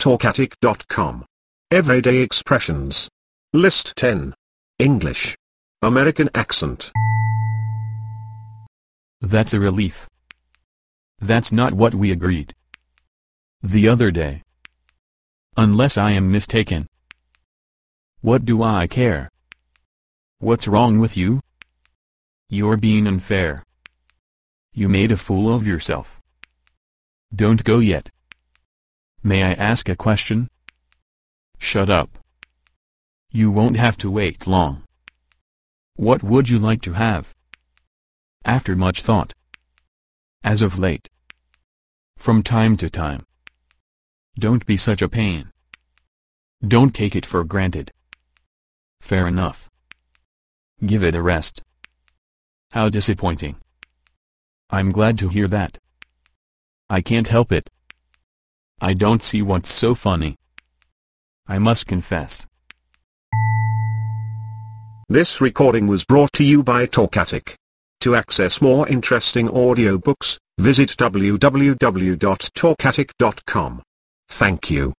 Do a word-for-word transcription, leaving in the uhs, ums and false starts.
talkatic dot com. Everyday expressions. List ten. English. American accent. That's a relief. That's not what we agreed the other day. Unless I am mistaken. What do I care? What's wrong with you? You're being unfair. You made a fool of yourself. Don't go yet. May I ask a question? Shut up. You won't have to wait long. What would you like to have? After much thought. As of late. From time to time. Don't be such a pain. Don't take it for granted. Fair enough. Give it a rest. How disappointing. I'm glad to hear that. I can't help it. I don't see what's so funny. I must confess. This recording was brought to you by Talkatic. To access more interesting audiobooks, visit w w w dot talkatic dot com. Thank you.